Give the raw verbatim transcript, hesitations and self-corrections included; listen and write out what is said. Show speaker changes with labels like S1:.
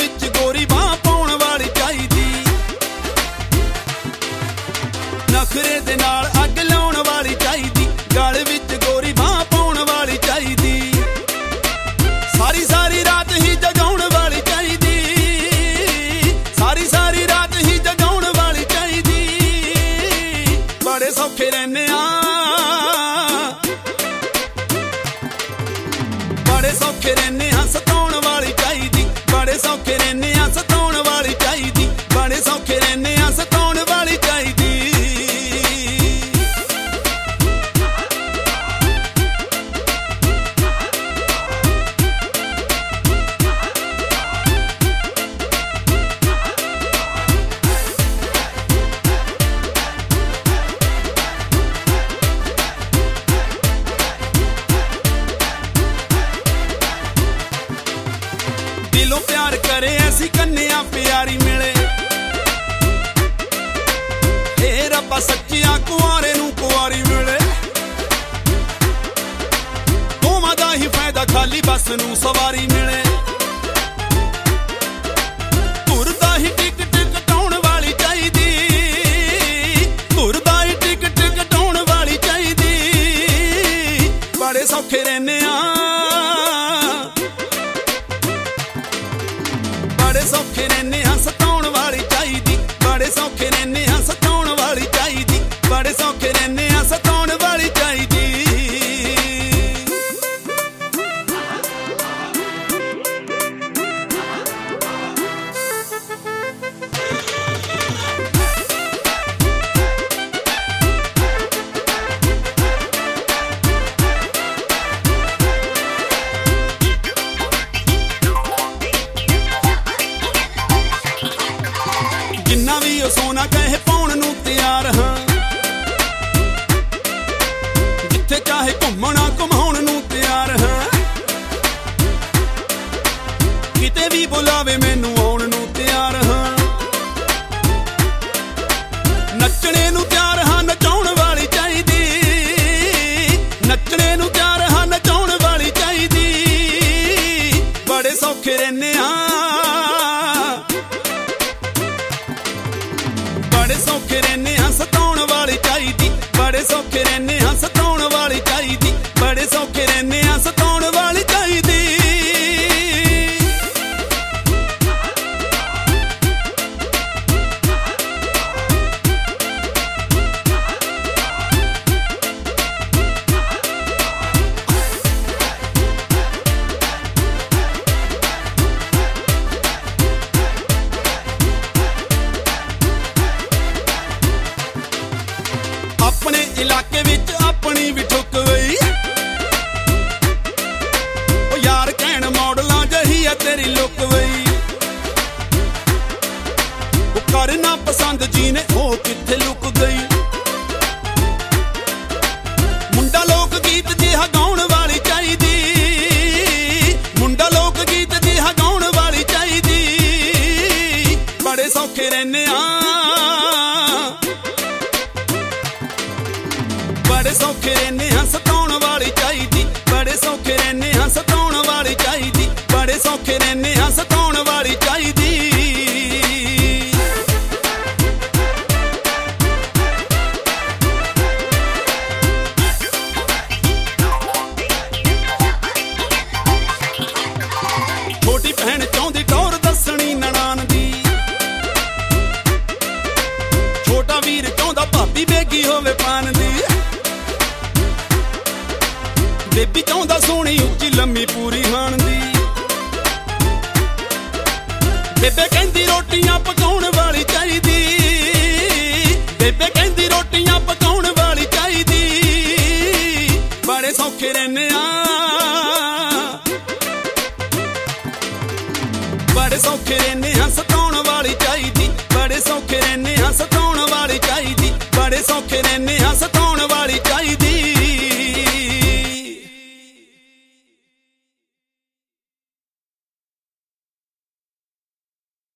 S1: ਵਿੱਚ ਗੋਰੀ ਬਾਂਹ ਪਾਉਣ ਵਾਲੀ ਚਾਹੀਦੀ, ਨਖਰੇ ਦੇ ਨਾਲ ਅੱਗ ਲਾਉਣ ਵਾਲੀ ਚਾਹੀਦੀ, ਗਲ ਵਿੱਚ ਗੋਰੀ ਬਾਂਹ ਪਾਉਣ ਵਾਲੀ ਚਾਹੀਦੀ, ਸਾਰੀ ਸਾਰੀ ਰਾਤ ਹੀ ਜਗਾਉਣ ਵਾਲੀ ਚਾਹੀਦੀ, ਸਾਰੀ ਸਾਰੀ ਰਾਤ ਹੀ ਜਗਾਉਣ ਵਾਲੀ ਚਾਹੀਦੀ। ਬੜੇ ਸੌਖੇ ਰਹਿੰਦੇ ਆ, ਬੜੇ ਸੌਖੇ ਰਹਿੰਦੇ ਆ, ਸਤਾਉਣ ਵਾਲੀ ਚਾਹੀਦੀ, ਬੜੇ ਸੌਖੇ ਰਹਿੰਦੇ ਆ, ਸਤਾਉਣ ਵਾਲੀ ਚਾਹੀਦੀ, ਬੜੇ ਸੌਖੇ ਰਹਿੰਦੇ ਆ, ਸਤਾਉਣ ਵਾਲੀ ਚਾਹੀਦੀ। ਦਿਲੋਂ ਪਿਆਰ ਕਰੇ ਐਸੀ ਕੰਨਿਆ ਪਿਆਰੀ ਮਿਲੇ, ਏ ਰੱਬਾ ਸੱਚਿਆ ਕੁਆਰੇ ਨੂੰ ਕੁਆਰੀ ਮਿਲੇ। ਦੋਵਾਂ ਦਾ ਹੀ ਫਾਇਦਾ ਖਾਲੀ ਬੱਸ ਨੂੰ ਸਵਾਰੀ ਮਿਲੇ, ਤੁਰਦਾ ਹੀ ਟਿਕਟ ਕਟਾਉਣ ਵਾਲੀ ਚਾਹੀਦੀ, ਤੁਰਦਾ ਹੀ ਟਿਕਟ ਕਟਾਉਣ ਵਾਲੀ ਚਾਹੀਦੀ। ਬੜੇ ਸੌਖੇ ਰਹਿੰਦੇ ਆ, ਬੜੇ ਸੌਖੇ ਰਹਿੰਦੇ ਆ, ਸਤਾਉਣ ਵਾਲੀ ਚਾਹੀਦੀ, ਬੜੇ ਸੌਖੇ ਰਹਿੰਦੇ ਆ, ਸਤਾਉਣ ਵਾਲੀ ਚਾਹੀਦੀ, ਬੜੇ ਸੌਖੇ ਰਹਿੰਦੇ ਆ, ਸਤਾਉਣ ਵਾਲੀ ਚਾਹੀਦੀ। ਜਿੰਨਾ ਵੀ ਉਹ ਸੋਨਾ ਕਹੇ ਪਾਉਣ ਨੂੰ ਤਿਆਰ ਹਾਂ, ਜਿੱਥੇ ਚਾਹੇ ਘੁੰਮਣਾ ਘੁਮਾਉਣ ਨੂੰ ਤਿਆਰ ਹਾਂ, ਕਿਤੇ ਵੀ ਬੁਲਾਵੇ ਮੈਨੂੰ ਆਉਣ ਨੂੰ ਤਿਆਰ ਹਾਂ, ਨੱਚਣੇ ਨੂੰ ਤਿਆਰ ਹਾਂ, ਨਚਾਉਣ ਵਾਲੀ ਚਾਹੀਦੀ, ਨੱਚਣੇ ਨੂੰ ਤਿਆਰ ਹਾਂ, ਨਚਾਉਣ ਵਾਲੀ ਚਾਹੀਦੀ। ਬੜੇ ਸੌਖੇ ਰਹਿੰਦੇ ਆ, ਬੜੇ ਸੌਖੇ ਰਹਿੰਦੇ ਆ, ਸਤਾਉਣ ਵਾਲੀ ਚਾਹੀਦੀ, ਬੜੇ ਸੌਖੇ ਰਹਿੰਦੇ ਆ, ਸਤਾਉਣ ਵਾਲੀ ਚਾਹੀਦੀ, ਬੜੇ ਸੌਖੇ ਰਹਿੰਦੇ ਆ, ਸਤਾਉਣ ਵਾਲੀ ਚਾਹੀਦੀ। ਆਪਣੇ ਇਲਾਕੇ ਵਿੱਚ ਆਪਣੀ ਵੀ ਠੁੱਕ ਗਈ, ਉਹ ਯਾਰ ਕਹਿਣ ਮਾਡਲਾਂ ਜਹੀ ਆ ਤੇਰੀ ਲੁੱਕ ਗਈ, ਉਹ ਕਰਨਾ ਪਸੰਦ ਜੀ ਨੇ ਉਹ ਕਿੱਥੇ ਲੁੱਕ ਗਈ। ਮੁੰਡਾ ਲੋਕ ਗੀਤ ਜਿਹਾ ਗਾਉਣ ਵਾਲੀ ਚਾਹੀਦੀ, ਮੁੰਡਾ ਲੋਕ ਗੀਤ ਜਿਹਾ ਗਾਉਣ ਵਾਲੀ ਚਾਹੀਦੀ। ਬੜੇ ਸੌਖੇ ਰਹਿੰਦੇ ਆ, ਬੜੇ ਸੌਖੇ ਰਹਿੰਦੇ ਆ, ਸਤਾਉਣ ਵਾਲੀ ਚਾਹੀਦੀ, ਬੜੇ ਸੌਖੇ ਰਹਿੰਦੇ ਆ, ਸਤਾਉਣ ਵਾਲੀ ਚਾਹੀਦੀ, ਬੜੇ ਸੌਖੇ ਰਹਿੰਦੇ ਆ, ਸਤਾਉਣ ਵਾਲੀ ਚਾਹੀਦੀ। ਛੋਟੀ ਭੈਣ ਚਾਹੁੰਦੀ ਟੌਰ ਦੱਸਣੀ ਨਨਾਣ ਦੀ, ਛੋਟਾ ਵੀਰ ਚਾਹੁੰਦਾ ਭਾਬੀ ਬੇਗੀ ਹੋਵੇ ਪਾਨ ਦੀ, ਬੇਬੀ ਚਾਹੁੰਦਾ ਸੋਹਣੀ ਉੱਚੀ ਲੰਮੀ ਪੂਰੀ ਹਾਣ ਦੀ, ਬੇਬੇ ਕਹਿੰਦੀ ਰੋਟੀਆਂ ਪਕਾਉਣ ਵਾਲੀ ਚਾਹੀਦੀ, ਬੇਬੇ ਕਹਿੰਦੀ ਰੋਟੀਆਂ ਪਕਾਉਣ ਵਾਲੀ ਚਾਹੀਦੀ। ਬੜੇ ਸੌਖੇ ਰਹਿੰਦੇ ਆ, ਬੜੇ ਸੌਖੇ ਰਹਿੰਦੇ ਆ,